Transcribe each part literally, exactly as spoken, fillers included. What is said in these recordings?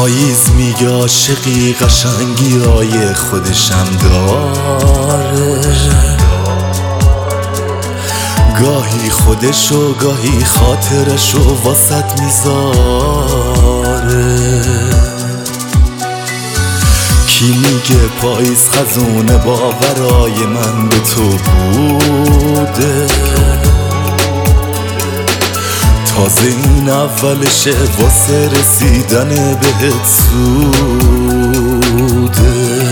پاییز میگه عاشقی قشنگی های خودشم داره، گاهی خودشو گاهی خاطرشو واسط میذاره. کی میگه پاییز خزونه باورای من به تو بوده، تازه این اولشه واسه رسیدن بهت سوده.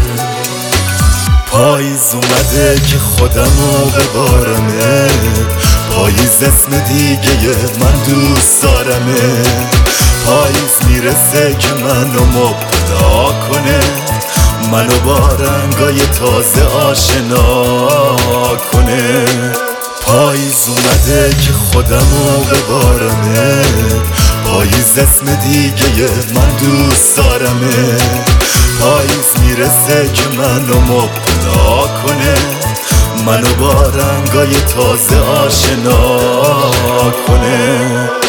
پاییز اومده که خودمو ببارمه، پاییز اسم دیگه من دوست دارمه. پاییز میرسه که منو مبتلا کنه، منو با رنگای تازه آشنا کنه. پاییز اومده که خودمو ببارمه، پاییز اسم دیگه من دوست دارمه. پاییز میرسه که منو مبتلا کنه، منو با رنگای تازه آشنا کنه.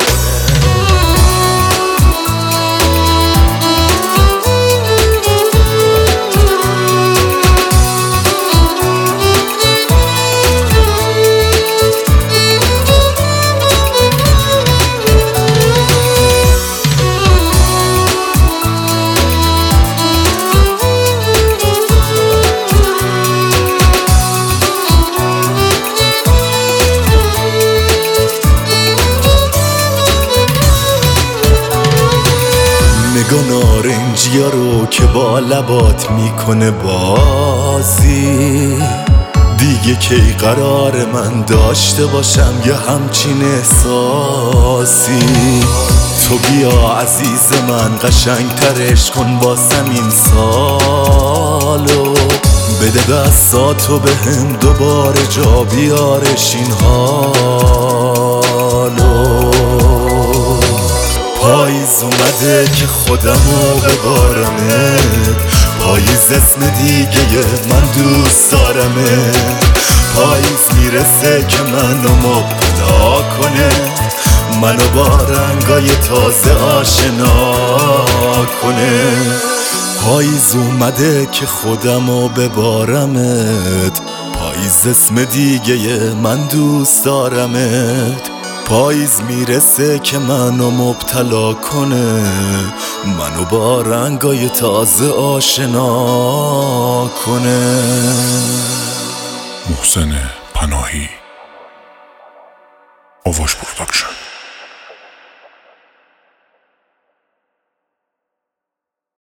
نگاه نارنجیا رو که با لبات میکنه بازی، دیگه کی قرار من داشته باشم یه همچین احساسی. تو بیا عزیز من قشنگ ترش کن واسم این سالو، بده دستاتو به هم دوباره جا بیارش این حالو. پاییز اومده که خودمو ببارمه، پاییز اسم دیگه من دوست دارمه. پاییز میرسه که منو مبتلا کنه، منو با رنگای تازه آشنا کنه. پاییز اومده که خودمو ببارمت، پاییز اسم دیگه من دوست دارمت. پاییز میرسه که منو مبتلا کنه، منو با رنگای تازه آشنا کنه. محسن پناهی، آواش پروداکشن.